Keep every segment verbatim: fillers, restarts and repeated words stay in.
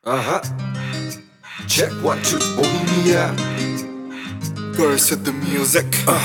Uh-huh. Check one, two, oh yeah. Girls with the music. Uh.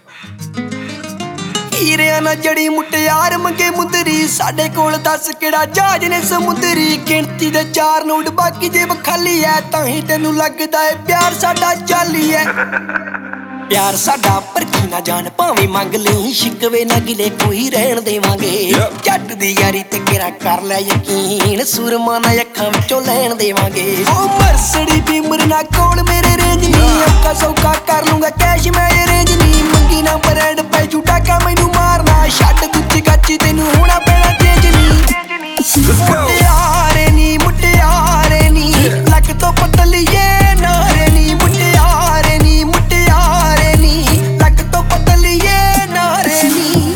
ਹੀਰਿਆਂ ਨਾਲ ਜੜੀ ਮੁਟਿਆਰ ਮੰਗੇ ਮੁੰਦਰੀ ਸਾਡੇ ਕੋਲ ਦੱਸ ਕਿਹੜਾ ਜਹਾਜ਼ ਨੇ ਸਮੁੰਦਰੀ ਗਿਣਤੀ ਦੇ ਚਾਰ ਨੋਟ ਬਾਕੀ ਜੇਬ ਖਾਲੀ ਐ ਤਾਂ ਹੀ ਤੈਨੂੰ ਲੱਗਦਾ ਏ ਪਿਆਰ ਸਾਡਾ ਜਾਲੀ ਐ ਪਿਆਰ ਸਾਡਾ ਪਰਖੀ ਨਾ ਜਾਣ ਭਾਵੇਂ ਮੰਗ ਲਈ ਸ਼ਿਕਵੇ ਨਾ ਗਿਲੇ ਕੋਈ ਰਹਿਣ ਦੇਵਾਂਗੇ ਜੱਟ ਦੀ ਯਾਰੀ ਤੇ ਕਿਰਾ ਕਰ ਲੈ ਯਕੀਨ ਸੂਰਮਾ ਨਾ ਅੱਖਾਂ ਵਿੱਚੋਂ ਲੈਣ ਦੇਵਾਂਗੇ ਉਹ ਮਰਸੜੀ ਬਿਮਰ ਨਾ ਕੋਲ ਮੇਰੇ ਰੇਂਜ ਨਹੀਂ ਅੱਖਾਂ ਸੌਕਾ ਕਰ ਲੂੰਗਾ ਕੈਸ਼ ਮੈਂ ਅਰੇਂਜ ਨਹੀਂ ਮੰਗੀ ਨਾ ਬਰੈਂਡ ਪੈ ਝੂਟਾ ਕਾ ਮੈਨੂੰ ਮਾਰਨਾ ਛੱਡ ਗੁੱਚੀ ਗੱਚੀ ਤੈਨੂੰ ਹੋਣਾ ਪੈਣਾ ਚੇਂਜ ਨਹੀਂ ਮੁਟਿਆਰੇ ਨੀ ਮੁਟਿਆਰੇ ਨੀ ਲੱਕ ਤੋਂ ਪਤਲੀਏ ਨਾਰੇ ਨੀ ਮੁਟਿਆਰੇ ਨੀ ਮੁਟਿਆਰੇ ਨੀ ਲੱਕ ਤੋਂ ਪਤਲੀਏ ਨਾਰੇ ਨੀ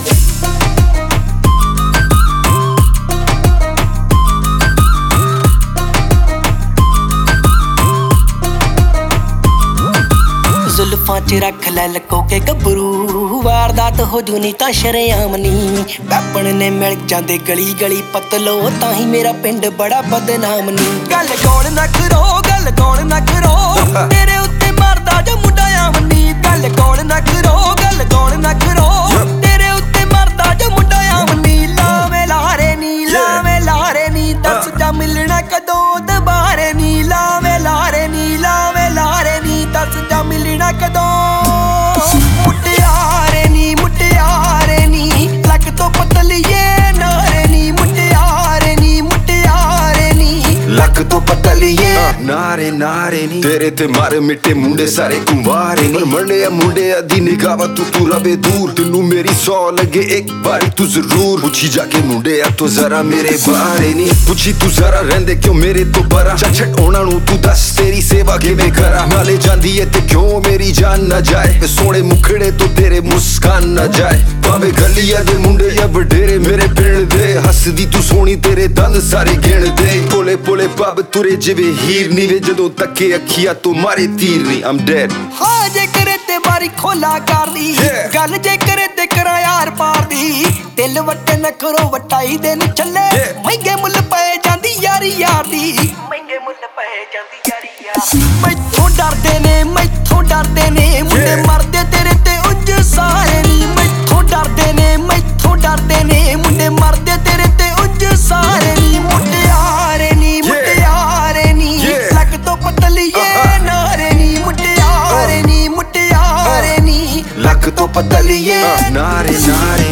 ਜ਼ੁਲਫਾਂ ਚ ਰੱਖ ਲੈ ਲਕੋ ਕੇ ਗੱਭਰੂ ਵਾਰਦਾਤ ਹੋ ਜੂ ਨੀ ਤਾਂ ਸ਼ਰੇਆਮ ਨੀ ਵੈਪਣ ਨੇ ਮਿਲ ਜਾਂਦੇ ਗਲੀ ਗਲੀ ਪਤਲੋ ਤਾਂ ਹੀ ਮੇਰਾ ਪਿੰਡ ਬੜਾ ਬਦਨਾਮ ਨੀ ਗੱਲ ਕੌਣ ਨਾ ਕਰੋ ਗੱਲ ਕੌਣ ਨਾ ਕਰੋ ਤੇਰੇ ਉੱਤੇ ਮਰਦਾ ਜੋ ਮੁੰਡਾ ਆਮ ਨੀ ਗੱਲ ਕੌਣ ਨਾ ਕਰੋ ਗੱਲ ਕੌਣ ਨਾ ਕਰੋ ਤੇਰੇ ਉੱਤੇ ਮਰਦਾ ਜੋ ਮੁੰਡਾ ਆਮ ਨੀ ਲਾਵੇਂ ਲਾਰੇ ਨੀ ਲਾਵੇਂ ਲਾਰੇ ਨੀ ਦੱਸ ਜਾ ਮਿਲਣਾ ਕਦੋਂ ਦੁਬਾਰੇ ਨੀ ਲਾਵੇਂ ਲਾਰੇ ਨੀ ਲਾਵੇਂ ਲਾਰੇ ਨੀ ਦੱਸ ਜਾ ਮਿਲਣਾ ਕਦੋਂ ਮੁਟਿਆਰੇ ਨੀ ਮੁਟਿਆਰੇ ਨੀ ਲੱਕ ਤੋਂ ਪਤਲੀਏ ਨਾਰੇ ਨੀ ਮੁਟਿਆਰੇ ਨੀ ਮੁਟਿਆਰੇ ਨੀ ਲੱਕ ਤੋਂ ਪਤਲੀਏ ਨਾਰੇ ਨਾਰੇ ਨੀ ਤੇਰੇ ਤੇ ਮਾਰੇ ਮਿੱਟੇ ਮੁੰਡੇ ਸਾਰੇ ਕੁੰਵਾਰੇ ਨੀ ਮਰਨੇ ਮੁੰਡੇ ਦੀ ਨਿਗਾਹ ਤੂੰ ਤੂੰ ਰਵੇ ਦੂਰ ਤੈਨੂੰ ਮੇਰੀ ਸੌ ਲੱਗੇ ਇੱਕ ਵਾਰੀ ਤੂੰ ਜ਼ਰੂਰ ਪੁੱਛੀ ਜਾ ਕੇ ਮੁੰਡੇ ਆ ਤੂੰ ਜ਼ਰਾ ਮੇਰੇ ਬਾਰੇ ਨੀ ਪੁੱਛੀ ਤੂੰ ਜ਼ਰਾ ਰਹਿੰਦੇ ਕਿਉਂ ਮੇਰੇ ਤੋਂ ਬਰਾ ਛੱਡ ਉਹਨਾਂ ਨੂੰ ਤੂੰ ਦੱਸ ਤੇਰੀ ਸੇਵਾ ਕਿਵੇਂ ਕਰਾਂ ਨਾਲੇ ਜਾਂਦੀ ਏ ਤੇ ਕਿਉਂ ਮੇਰੀ ਜਾਨ ਨਾ ਜਾਏ ਵੇ ਸੋਹਣੇ ਮੁਖੜੇ ਤੋਂ ਤੇਰੇ ਮੁਸਕਾਨ ਨਾ ਜਾਏ ਭਾਵੇਂ ਗਲੀਆਂ ਦੇ ਮੁੰਡੇ ਜਾਂ ਵਡੇਰੇ ਮੇਰੇ ਪਿੰਡ ਦੇ ਹੱਸਦੀ ਤੂੰ ਸੋਹਣੀ ਤੇਰੇ ਦੰਦ ਸਾਰੇ ਗਿਣਦੇ ਪੋਲੇ ਪੋਲੇ ਪੱਬ ਤੁਰੇ ਜਿਵੇਂ ਹੀਰ ਨੀ ਵੇ ਜਦੋਂ ਤੱਕੇ ਅੱਖੀਆਂ ਤੋਂ ਮਾਰੇ ਤੀਰ ਨੀ I'm dead ਹਾਂ ਜੇ ਕਰੇ ਤੇ ਬਾਰੀ ਖੋਲਾ ਕਰਦੀ ਗੱਲ ਜੇ ਕਰੇ ਤੇ ਕਰਾਂ ਯਾਰ ਪਾਰਦੀ ਦਿਲ ਵੱਟੇ ਨਾ ਕਰੋ ਵਟਾਈ ਦੇ ਨੂੰ ਚੱਲੇ ਮਹਿੰਗੇ ਮੁੱਲ ਪਏ ਜਾਂਦੀ ਯਾਰੀ ਯਾਰ ਦੀ ਮਹਿੰਗੇ ਮੁੱਲ ਪਏ ਜਾਂਦੀ ਯਾਰੀ ਯਾਰ ਮੈਥੋਂ ਡਰਦੇ ਨੇ ਮੈਥੋਂ ਡਰਦੇ ਨੇ ਮੁੰਡੇ ਮਰਦੇ ਤੇਰੇ ਤੇ ਉੱਜ ਸਾਰੇ ਨੀ ਮੈਥੋਂ ਡਰਦੇ ਨੇ ਮੈਥੋਂ ਡਰਦੇ ਨੇ ਮੁੰਡੇ ਮਰਦੇ ਤੇਰੇ ਤੇ ਉੱਜ ਸਾਰੇ ਨੀ ਮੁਟਿਆਰੇ ਨੀ ਮੁਟਿਆਰੇ ਨੀ ਲੱਕ ਤੋਂ ਪਤਲੀਏ ਨਾਰੇ ਨੀ ਮੁਟਿਆਰੇ ਨੀ ਮੁਟਿਆਰੇ ਨੀ ਲੱਕ ਤੋਂ ਪਤਲੀਏ ਨਾਰੇ ਨਾਰੇ